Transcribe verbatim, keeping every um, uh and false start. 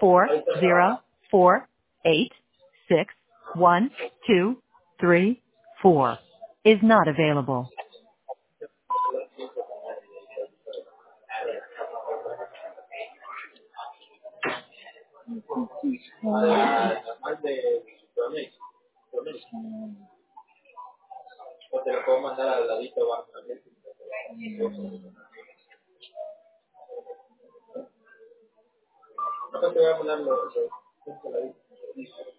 four zero four eight six one two three four is not available. O te lo puedo mandar al ladito abajo. No te voy a mandar los, los, los ladito.